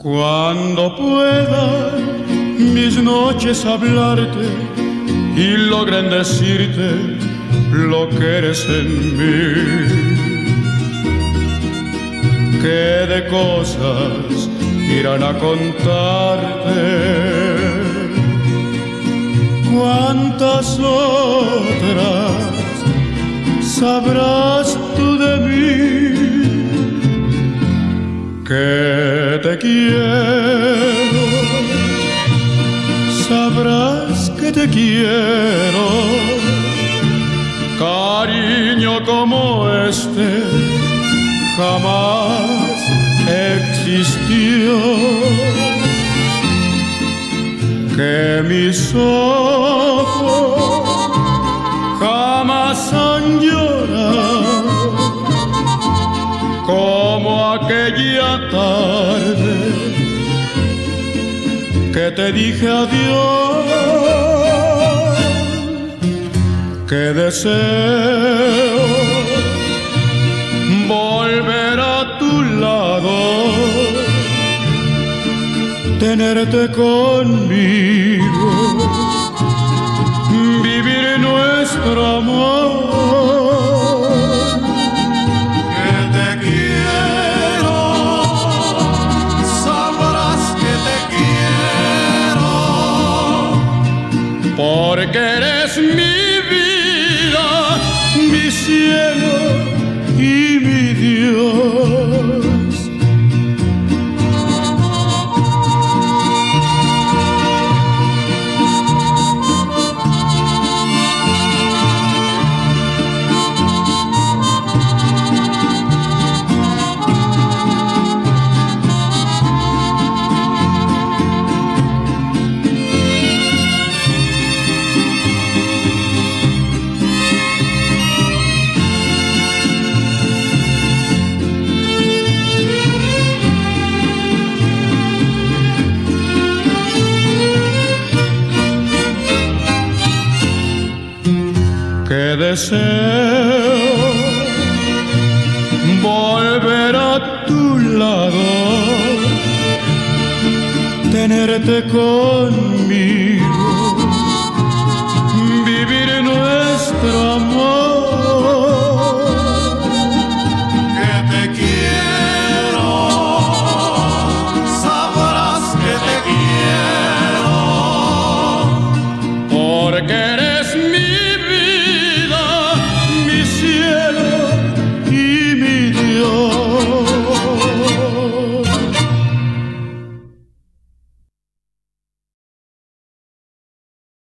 Cuando pueda mis noches hablarte y logren decirte lo que eres en mí, qué de cosas irán a contarte, cuántas otras sabrás tú de mí. Que te quiero, sabrás que te quiero. Cariño como este jamás existió. Que mis ojos jamás han llorado como aquella tarde que te dije adiós, que deseo volver a tu lado, tenerte conmigo, vivir nuestro amor. Porque eres mi vida, mi cielo y mi Dios. Que deseo volver a tu lado, tenerte conmigo, vivir nuestro amor.